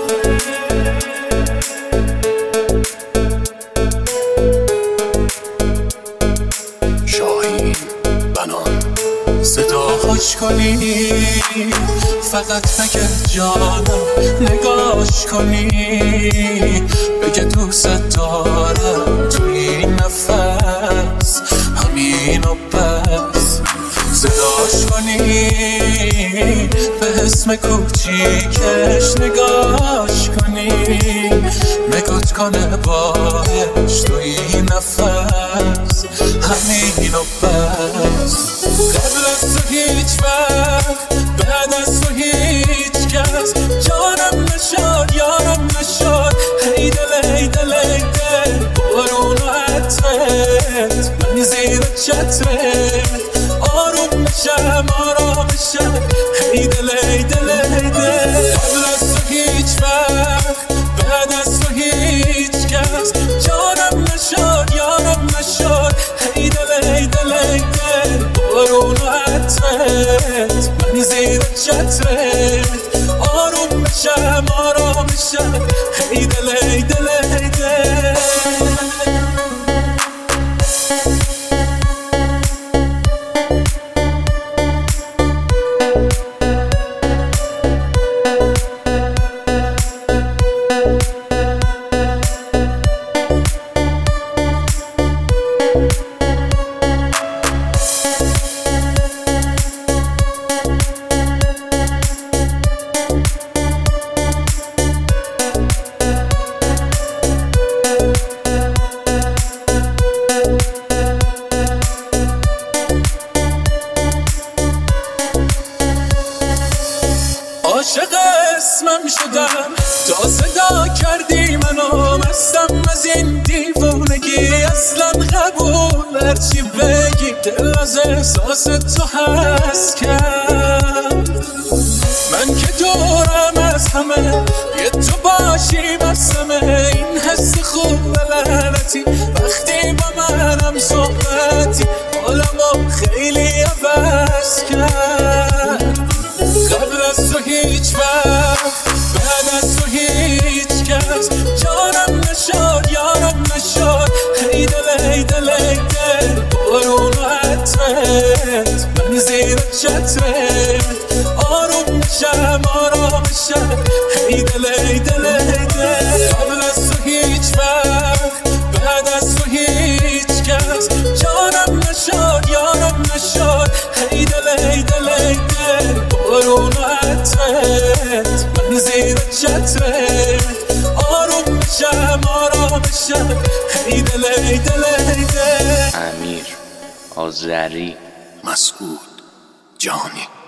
شاهین بنان صداهاش کنی، فقط بگه جانم نگاش کنی، بگه دوست دارم تو این نفس، همین و بس. صداش کنی، به اسم کوچیکش نگاش کنی، نگات کنه باش تو این نفس، همین و بس. قبل از تو هیچ وقت، بعد از تو هیچ کس جانم نشد یارم نشد. هی دل هی دل هی دل بارون و عطرت، من زیر چترت آروم بشم آرام بشم. هی دل هی دل هی دل قبل از تو هیچ وقت، بعد از تو هیچ کس جانم نشد یارم نشد. هی دل هی دل هی دل بارون و عطرت، من زیر چترت آروم بشم آرام بشم. هی دل هی دل هی دل عاشق اسمم شدم تا صدا کردی منو، مستم از این دیوونگی اصلا قبول هرچی بگی. دل از احساس تو هست کرد، من که دورم از همه یه تو باشی بس همه. این حس خوب لعنتی وقتی با منم صحبتی، حالمو خیلی عوض کرد. قبل از تو هیچ وقت، بعد از تو هیچ کس جانم نشد یارم نشد. هی دل هی دل هی دل بارون و عطرت، من زیر چترت آروم بشم آرام بشم. هی دل هی دل هی دل قبل از تو هیچ وقت، بعد از تو هیچ کس جانم نشد یارم نشد. هی دل هی دل هی دل بارون و عطرت، من زیر چترت آروم بشم آرام بشم. هی دل هی دل هی دل امیر آذری مسعود جانی.